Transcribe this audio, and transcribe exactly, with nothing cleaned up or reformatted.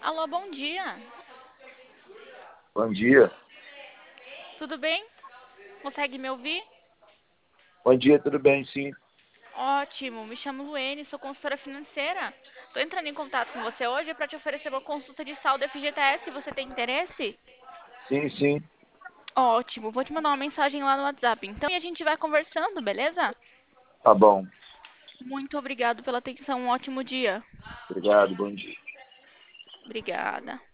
Alô, bom dia. Bom dia. Tudo bem? Consegue me ouvir? Bom dia, tudo bem, sim? Ótimo, me chamo Luene, sou consultora financeira. Estou entrando em contato com você hoje para te oferecer uma consulta de saldo F G T S. Você tem interesse? Sim, sim. Ótimo, vou te mandar uma mensagem lá no WhatsApp. Então, e a gente vai conversando, beleza? Tá bom. Muito obrigado pela atenção, um ótimo dia. Obrigado, bom dia. Obrigada.